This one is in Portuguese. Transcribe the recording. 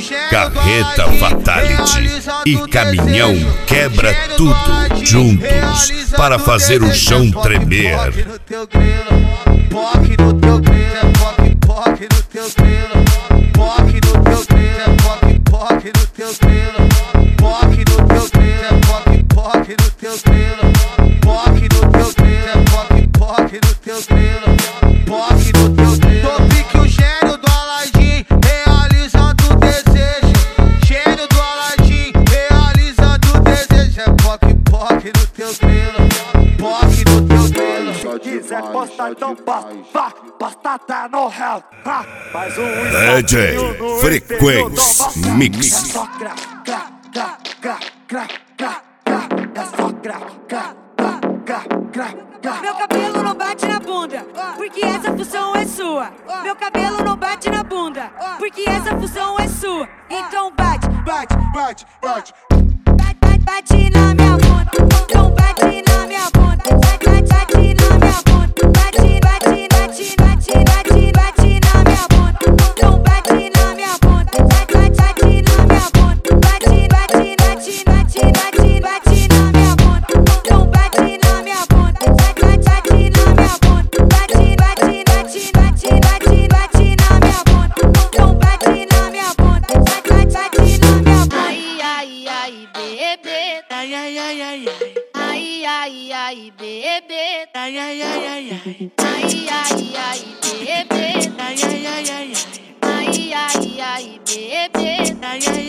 Carreta Fatality e Caminhão Quebra Tudo juntos para fazer o chão tremer. Poque no teu grelo, poque no teu grelo, poque no teu grelo, poque no teu grelo, poque no teu grelo, poque no teu grelo, poque no teu grelo, poque no teu grelo, poque no teu grelo. Tô pique o gênio do Aladim, realizando o desejo. Gênio do Aladim, realizando o desejo. É poque no teu grelo, poque no teu grelo. Se quiser postar, então posta até no hell. Mais um DJ Frequency Mix. É só gra, é só gra. Meu cabelo não bate na bunda, porque essa função é sua. Meu cabelo não bate na bunda, porque essa função é sua. Então bate na minha bunda. Então bate na minha bunda. Bate na minha bunda. Bate na minha bunda. Então bate na minha bunda. Bate na minha bunda. Bate na minha bunda. Então bate na minha bunda. Bate na minha bunda. Bate na minha bunda. Então bate na minha bunda. Ai, ai, bebê. Ai, ai, bebê. Ai, ai, bebê. Ai, bebê.